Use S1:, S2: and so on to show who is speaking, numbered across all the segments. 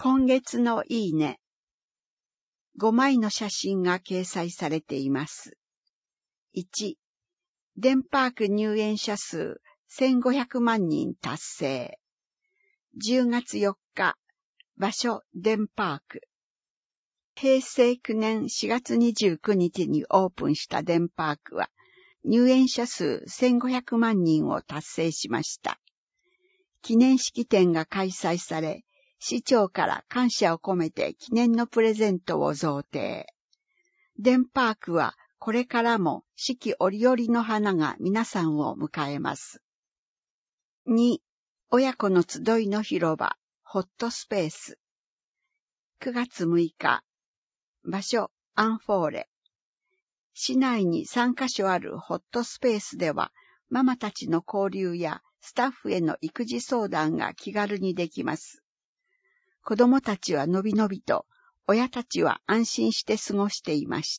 S1: 今月のいいね。5枚の写真が掲載されています。1、デンパーク入園者数1500万人達成。10月4日、場所デンパーク。平成9年4月29日にオープンしたデンパークは、入園者数1500万人を達成しました。記念式典が開催され、市長から感謝を込めて記念のプレゼントを贈呈。デンパークはこれからも四季折々の花が皆さんを迎えます。2、親子の集いの広場、ホットスペース。9月6日、場所アンフォーレ。市内に3カ所あるホットスペースでは、ママたちの交流やスタッフへの育児相談が気軽にできます。子供たちはのびのびと、親たちは安心して過ごしていました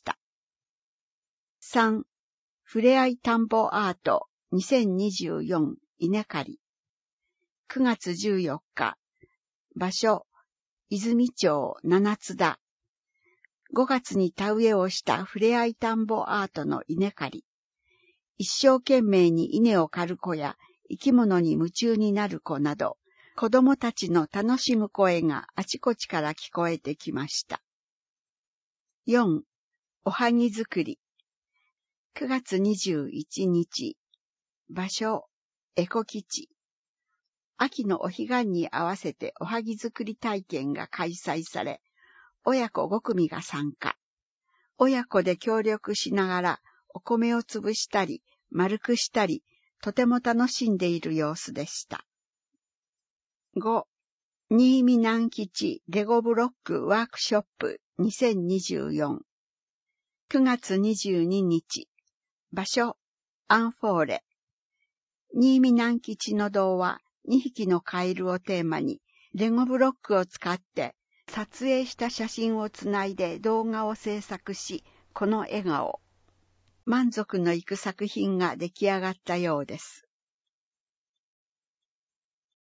S1: 。3、ふれあい田んぼアート2024稲刈り。9月14日、場所、泉町七津田。5月に田植えをしたふれあい田んぼアートの稲刈り。一生懸命に稲を刈る子や生き物に夢中になる子など、子供たちの楽しむ声があちこちから聞こえてきました。4、おはぎ作り。9月21日、場所、エコ基地。秋のお彼岸に合わせておはぎ作り体験が開催され、親子5組が参加。親子で協力しながらお米を潰したり、丸くしたり、とても楽しんでいる様子でした。5、新見南吉レゴブロックワークショップ2024。9月22日、場所、アンフォーレ。新見南吉の童話2匹のカエルをテーマに、レゴブロックを使って撮影した写真をつないで動画を制作し、この笑顔。満足のいく作品が出来上がったようです。